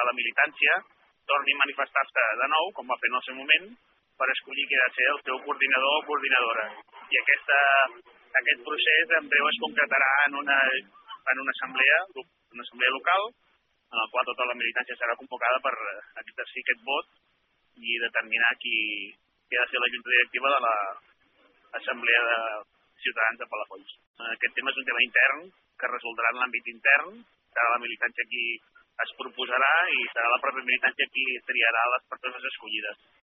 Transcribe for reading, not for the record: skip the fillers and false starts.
que la militància torni a manifestar-se de nou, com va fer en el seu moment, per escollir qui ha de ser el seu coordinador o coordinadora. I aquest procés en breu es concretarà en una assemblea local, en la qual tota la militància serà convocada per exercir aquest vot i determinar qui ha de ser la junta directiva de l'Assemblea de Ciutadans de Palafolls. Aquest tema és un tema intern que es resoldrà en l'àmbit intern, serà la militància qui es proposarà i serà la pròpia militància qui triarà les persones escollides.